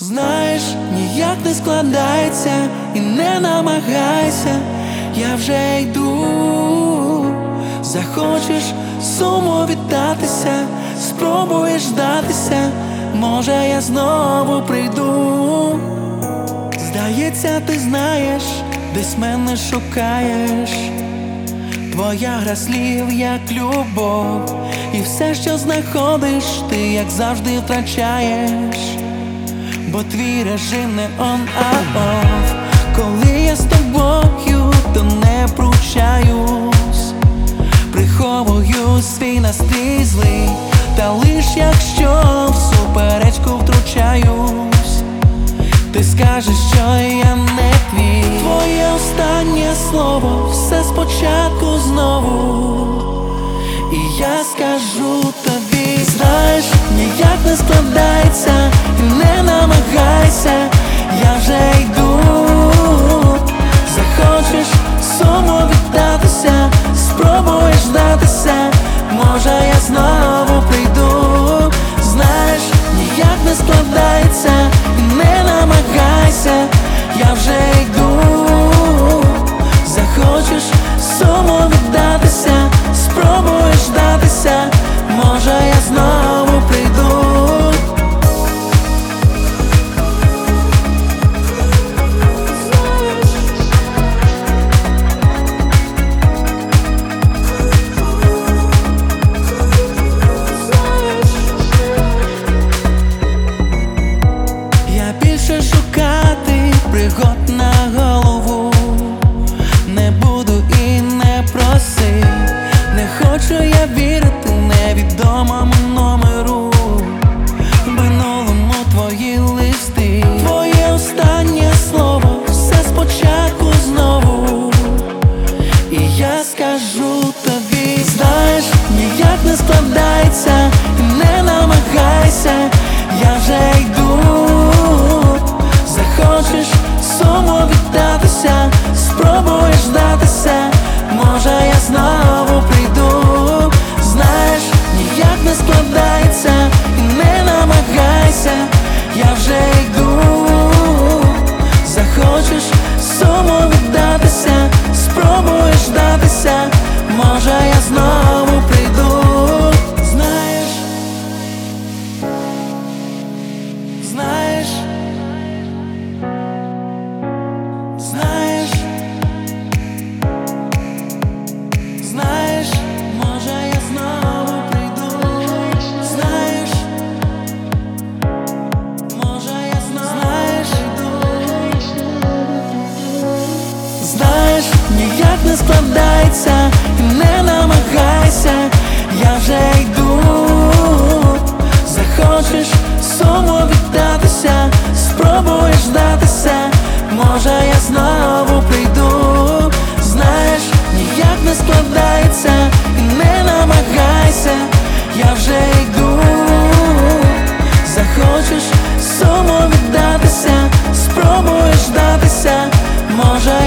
Знаєш, ніяк не складається і не намагайся, я вже йду. Захочеш суму віддатися, спробуєш здатися, може я знову прийду. Здається, ти знаєш, десь мене шукаєш. Твоя гра слів, як любов, і все, що знаходиш, ти, як завжди, втрачаєш. Бо твій режим не on-off. Коли я з тобою, то не пручаюсь, приховую свій настрій злий, та лиш якщо в суперечку втручаюсь. Ти скажеш, що я не твій. Твоє останнє слово, все спочатку знову. І я скажу тобі, знаєш, ніяк не складається, не намагайся, я вже йду. Захочеш суму віддатися, спробуєш здатися, може я знову прийду. Знаєш, ніяк не складається, не намагайся, я вже йду. Захочеш суму віддатися, спробуєш здатися, може я знову прийду. Я більше шукати пригод на голову не буду і не проси. Не хочу я вірити невідомому номеру, минулому твої листи. Твоє останнє слово, все спочатку знову. І я скажу тобі, знаєш, ніяк не складається, не намагайся, я вже йду. Захочеш суму віддатися, спробуєш здатися, може я знову прийду. Знаєш, ніяк не складається, не намагайся, я вже йду. Захочеш суму віддатися, спробуєш здатися, може я знову прийду. Знаєш, знаєш, знаєш, знаєш, може я знову прийду. Знаєш, може я знову прийду. Знаєш, ніяк не складається, не намагайся, я вже йду. Захочеш суму віддатися, спробуєш здатися, може я знову прийду. Знаєш, ніяк не складається, не намагайся, я вже йду. Захочеш суму віддатися, спробуєш здатися, може